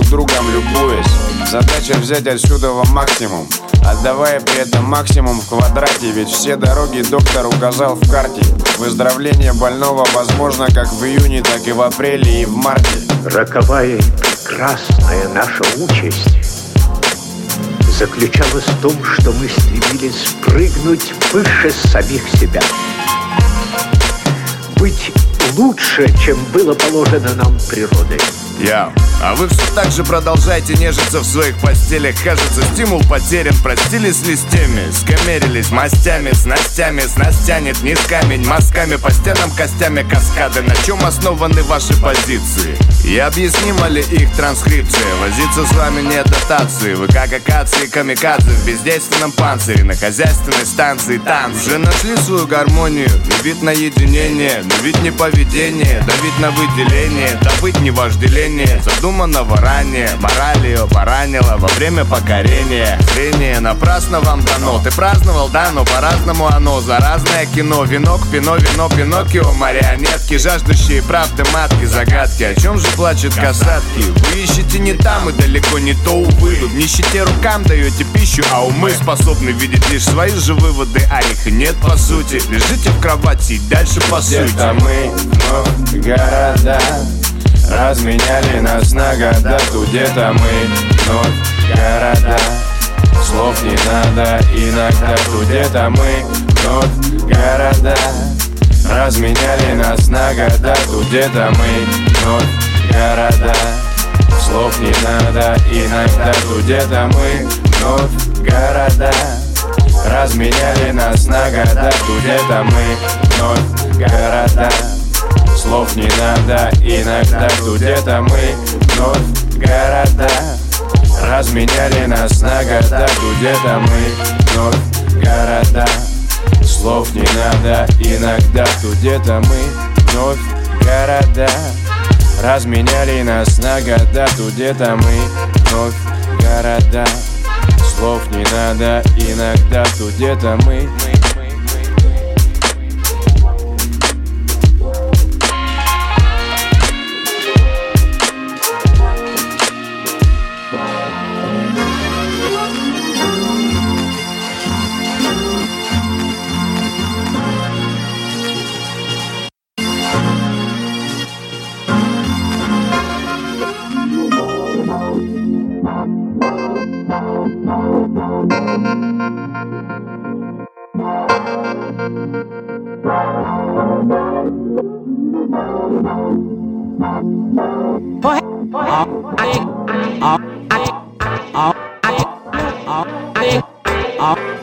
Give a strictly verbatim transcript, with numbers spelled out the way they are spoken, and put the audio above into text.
друг другом любуясь. Задача взять отсюда вам максимум, отдавая при этом максимум в квадрате. Ведь все дороги доктор указал в карте. Выздоровление больного возможно как в июне, так и в апреле и в марте. Роковая и прекрасная наша участь заключалась в том, что мы стремились прыгнуть выше самих себя, быть лучше, чем было положено нам природой. Я, а вы все так же продолжаете нежиться в своих постелях. Кажется, стимул потерян, простились с листьями, скамерились мастями, снастями, снасть тянет низ камень, мазками по стенам, костями каскады. На чем основаны ваши позиции? И объяснима ли их транскрипция? Возиться с вами нет дотации. Вы как акации камикадзе в бездейственном панцире, на хозяйственной станции танцы. Уже нашли свою гармонию, не вид на единение, но ведь не поведение, давить на выделение, добыть не вожделение, задуманного ранее. Мораль ее поранила во время покорения. Зрение напрасно вам дано. Ты праздновал, да, но по-разному оно. Заразное кино, венок, пино, вино, Пиноккио, марионетки, жаждущие правды матки, загадки. О чем же плачут касатки? Вы ищете не там и далеко не то, увы. В нищете рукам даете пищу, а умы способны видеть лишь свои же выводы, а их нет по сути. Лежите в кровати и дальше по сути. Где-то мы вновь города разменяли нас на года. Тут где-то мы вновь города, слов не надо иногда. Тут где-то мы вновь города разменяли нас на года. Тут где-то мы вновь города, слов не надо иногда. Тут где-то мы вновь города разменяли нас на года. Тут где-то мы вновь города, слов не надо иногда. Тут где-то мы вновь города разменяли нас на года. Тут где-то мы вновь города, слов не надо иногда. Тут где-то мы вновь города разменяли нас на года. Тут где-то мы вновь города, слов не надо иногда. Тут где-то мы For, for, I, I, I, I, I, I, I, I, I, I,